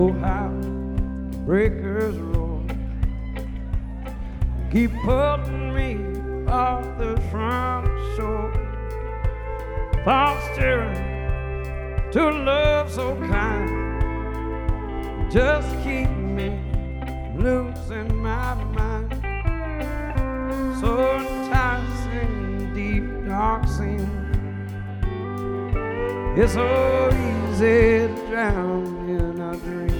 Oh, how breakers roll, keep pulling me off the front shore, fostering to love so kind, just keep me losing my mind. So enticing, deep dark scene, it's so easy to drown in a dream.